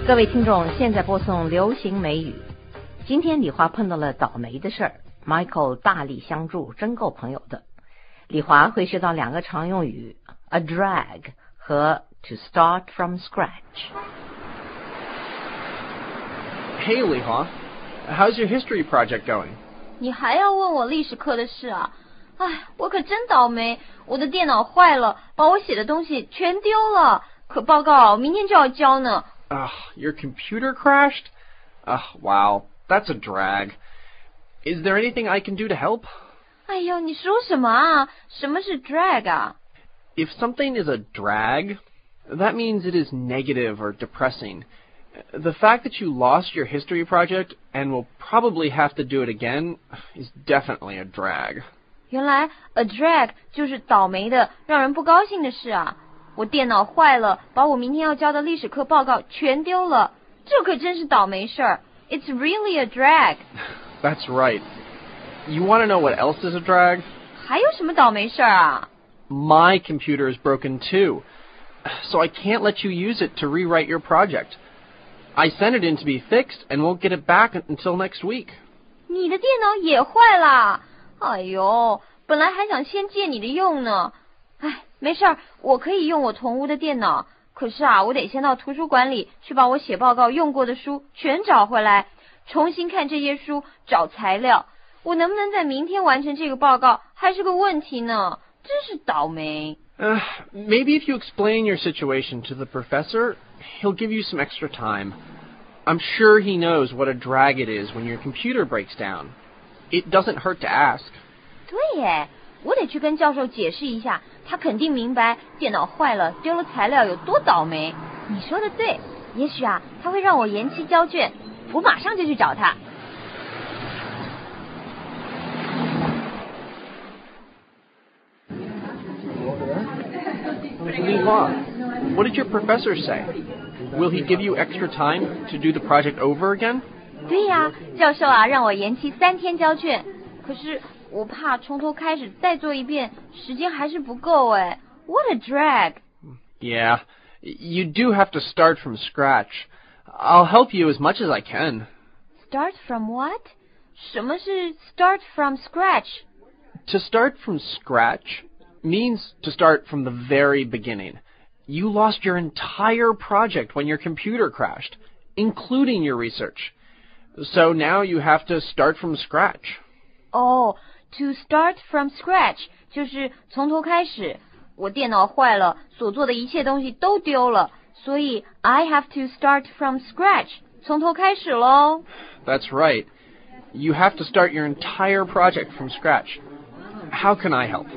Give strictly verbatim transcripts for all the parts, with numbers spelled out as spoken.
各位听众，现在播送流行美语。今天李华碰到了倒霉的事儿 ，Michael 大力相助，真够朋友的。李华会学到两个常用语 ，a drag 和 to start from scratch。 Hey, Lihua, how's your history project going? 你还要问我历史课的事啊？唉，我可真倒霉，我的电脑坏了，把我写的东西全丢了。可报告明天就要交呢。 Ugh, your computer crashed? Ugh, wow, that's a drag. Is there anything I can do to help? 哎呦，你说什么啊？什么是 drag 啊？ If something is a drag, that means it is negative or depressing. The fact that you lost your history project and will probably have to do it again is definitely a drag. 原来 a drag 就是倒霉的，让人不高兴的事啊。我电脑坏了，把我明天要交的历史课报告全丢了，这可真是倒霉事儿。It's really a drag. That's right. You want to know what else is a drag? 还有什么倒霉事儿啊？ My computer is broken too, so I can't let you use it to rewrite your project. I sent it in to be fixed and won't get it back until next week. 你的电脑也坏啦？哎呦，本来还想先借你的用呢。哎，没事儿，我可以用我同屋的电脑。可是啊，我得先到图书馆里去把我写报告用过的书全找回来，重新看这些书，找材料。我能不能在明天完成这个报告，还是个问题呢？真是倒霉。 Uh, maybe if you explain your situation to the professor, he'll give you some extra time. I'm sure he knows what a drag it is when your computer breaks down. It doesn't hurt to ask. 对耶，我得去跟教授解释一下，他肯定明白电脑坏了丢了材料有多倒霉。你说的对，也许啊他会让我延期交卷，我马上就去找他。 Lihua, what did your professor say? Will he give you extra time to do the project over again? 对呀，教授啊让我延期三天交卷，可是我怕从头开始再做一遍，时间还是不够哎。What a drag! Yeah, you do have to start from scratch. I'll help you as much as I can. Start from what? 什么是 start from scratch? To start from scratch means to start from the very beginning. You lost your entire project when your computer crashed, including your research. So now you have to start from scratch. Oh, to start from scratch 就是从头开始。我电脑坏了，所做的一切东西都丢了，所以 I have to start from scratch， 从头开始咯。 That's right. You have to start your entire project from scratch. How can I help?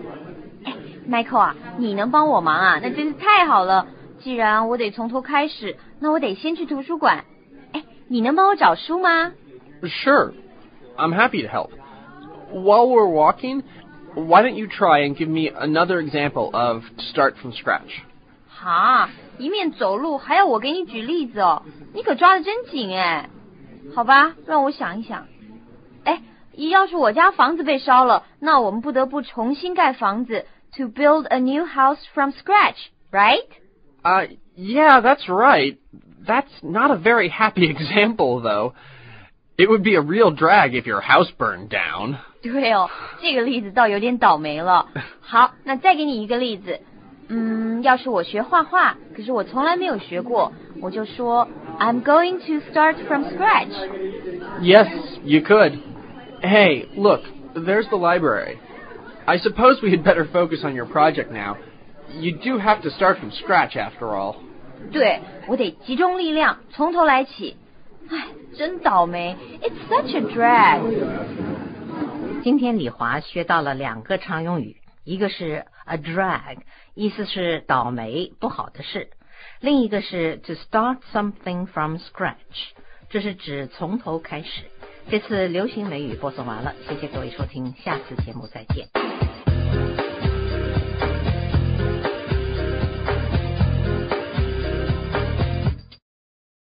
Michael 啊，你能帮我忙啊？那真是太好了。既然我得从头开始，那我得先去图书馆。哎，你能帮我找书吗？ Sure. I'm happy to help. While we're walking, why don't you try and give me another example of to start from scratch? 哈，一面走路还要我给你举例子哦，你可抓得真紧哎。好吧，让我想一想。哎，要是我家房子被烧了，那我们不得不重新盖房子 to build a new house from scratch, right? Uh, yeah, that's right. That's not a very happy example, though. It would be a real drag if your house burned down. 对哦，这个例子倒有点倒霉了。好，那再给你一个例子。嗯，要是我学画画，可是我从来没有学过，我就说 I'm going to start from scratch. Yes, you could. Hey, look, there's the library. I suppose we had better focus on your project now. You do have to start from scratch after all. 对，我得集中力量，从头来起。唉，真倒霉 ，It's such a drag。 今天李华学到了两个常用语，一个是 a drag， 意思是倒霉不好的事；另一个是 to start something from scratch， 这是指从头开始。这次流行美语播送完了，谢谢各位收听，下次节目再见。